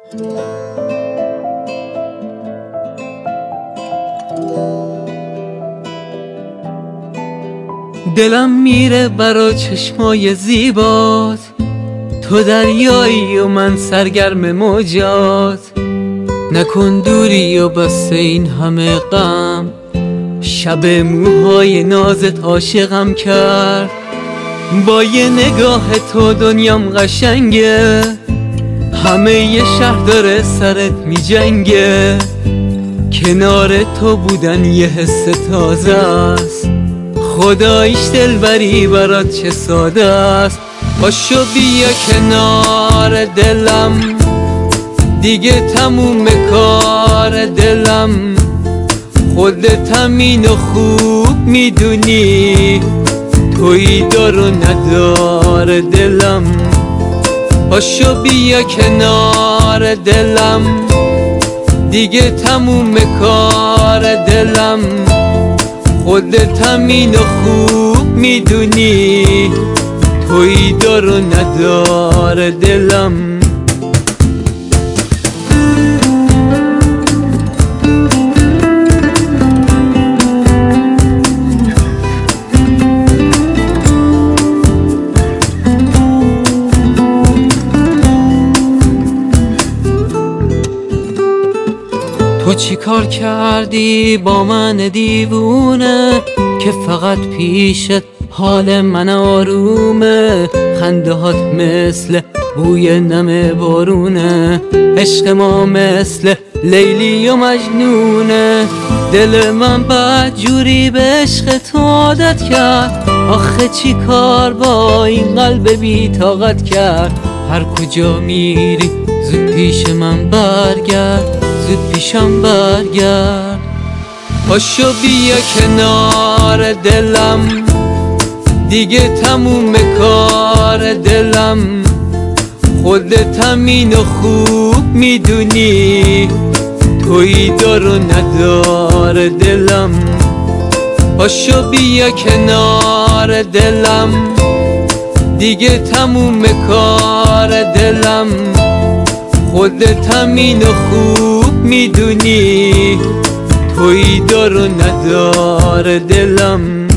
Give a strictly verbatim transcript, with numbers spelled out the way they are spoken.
دلم میره برا چشمای زیبات، تو دریایی و من سرگرم موجات. نکن دوری و بس این همه غم، شب موهای نازت عاشقم کرد. با یه نگاه تو دنیام قشنگه، همه یه شهر داره سرت می جنگه. کنار تو بودن یه حس تازه است، خداییش دلبری برات چه ساده است. پاشو بیا کنار دلم، دیگه تموم کار دلم. خودت همینو خوب میدونی، تویی دار و ندار دلم. پاشو بیا کنار دلم، دیگه تموم کار دلم. خودت همینو خوب میدونی، تویی دار و ندار دلم. تو چی کار کردی با من دیوونه، که فقط پیشت حال من آرومه. خنده هات مثل بوی نم بارونه، عشق ما مثل لیلی و مجنونه. دل من بدجوری به عشق تو عادت کرد، آخه چی کار با این قلب بی طاقت کرد. هر کجا میری زود پیش من برگرد، زود پیشم برگرد. پاشو بیا کنار دلم، دیگه تموم کار دلم. خودت همینو خوب میدونی، تویی دار و ندار دلم. پاشو بیا کنار دلم، دیگه تموم کار دلم. خودت همینو خوب میدونی، تویی دار و ندار دلم.